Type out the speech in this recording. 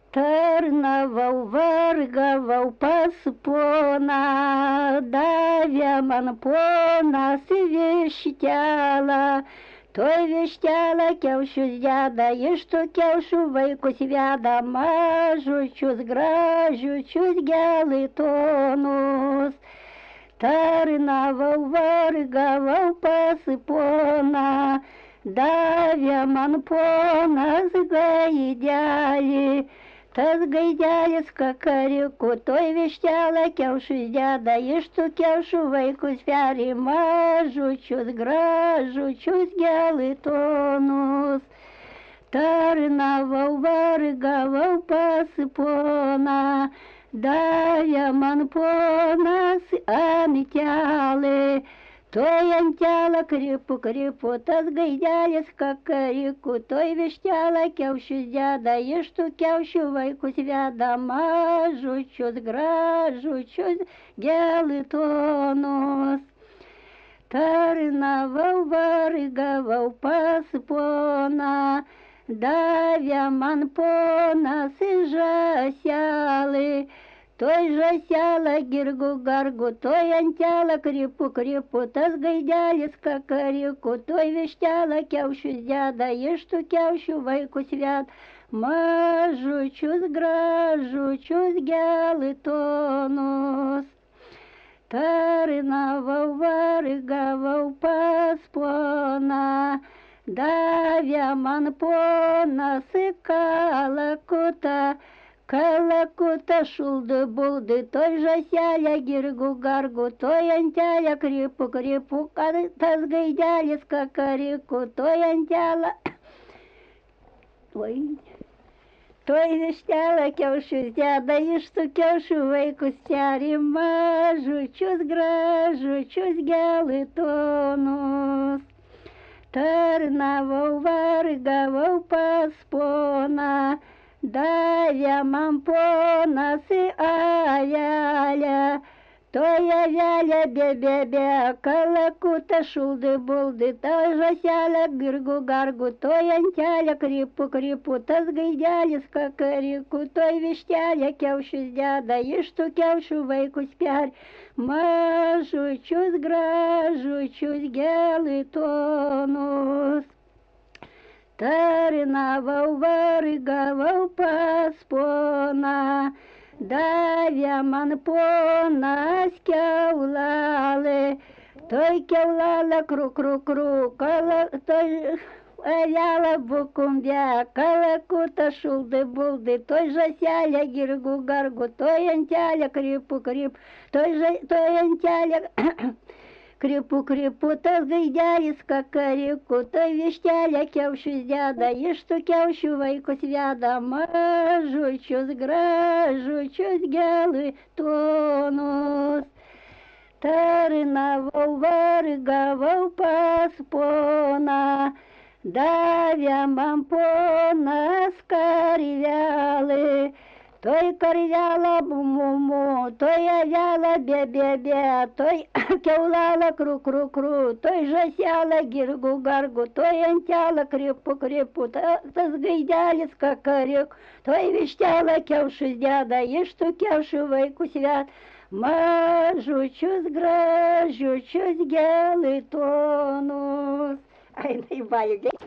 Tarnavau, vargavau pas poną, davė man ponas vištelą. Toj vištelę kiaušius deda, iš tų kiaušių vaikus veda, mažučius, gražiučius, geltonus. Tarnavau, vargavau pas poną, davė man ponas gaidelį. Tas gaidelis kakarikų, toj vištelę kiaušus deda, iš tų kiaušų vaikus peri, mažučius, gražučius, geltonus. Tarnavau, vargavau pas poną, davė man ponas antelį. Toj antelę kripu, kripu, tas gaidelis kakarikų, toj vištelę kiaušius deda, iš tų kiaušių vaikus veda, mažučius, gražučius, geltonus. Tarnavau, vargavau pas poną, davė man ponas žąselį. Toj žąselę girgu gargu, toj antelę kripu, kripu, tas gaidelis kakarikų, toj vištelę kiaušius deda, iš tų kiaušių vaikus veda, mažučius, gražučius, geltonus. Tarnavau, vargavau pas poną, davė man ponas kalakutą. Kalakutą šuldu buldu, toj žąselę girgu gargu, toj antelę kripu, kripu, tas gaidelis kakarikų, toj antelę, toj vištelę kiaušius deda, iš tų kiaušių vaikus peri, mažučius, gražučius, geltonus. Tarnavau, vargavau pas poną, davė man ponas avelę. Toj avelė bė, kalakutą šuldu buldu, toj žąselę girgu gargu, toj antelę kripu, kripu, tas gaidelis kakarikų, toj vištelę kiaušius deda, iš tų kiaušių vaikus peri, mažučius, gražučius, geltonus. Tarnavau, vargavau pas poną, davė man ponas kiaulalį. Toj kiaulalę kru, toj avelę bukumbė, kalakutą šuldu buldu, toj žąselę girgu gargu, toj antelę kripu, kripu, toj antelę kripu, kripu, tas gaidelis kakarikų, toj vištelę kiaušius deda, iš tų kiaušių vaikus veda, mažučius, gražučius, geltonus. Tarnavau, vargavau pas poną, davė man ponas karvelį. Toj karvelę mumu, toj avelę bė, toj kiaulalę kru, toj žąselę girgu gargu, toj antelę kripu, kripu, tas gaidelis kakarikų, toj vištelę kiaušius deda, iš tų kiaušių vaikus veda, mažučius, gražiučius, geltonus. Ai, tai valgiai.